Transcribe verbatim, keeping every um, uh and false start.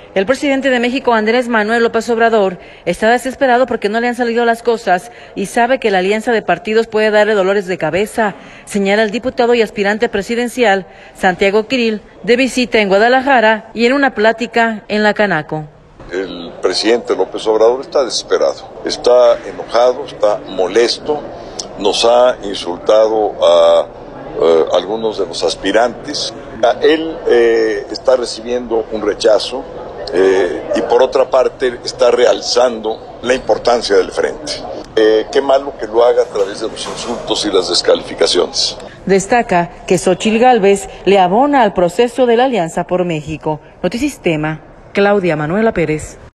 El presidente de México, Andrés Manuel López Obrador, está desesperado porque no le han salido las cosas y sabe que la alianza de partidos puede darle dolores de cabeza, señala el diputado y aspirante presidencial Santiago Krill, de visita en Guadalajara y en una plática en la Canaco. El presidente López Obrador está desesperado, está enojado, está molesto, nos ha insultado a eh, algunos de los aspirantes. Él eh, está recibiendo un rechazo eh, y por otra parte está realzando la importancia del frente. Eh, qué malo que lo haga a través de los insultos y las descalificaciones. Destaca que Xóchitl Gálvez le abona al proceso de la Alianza por México. Notisistema, Claudia Manuela Pérez.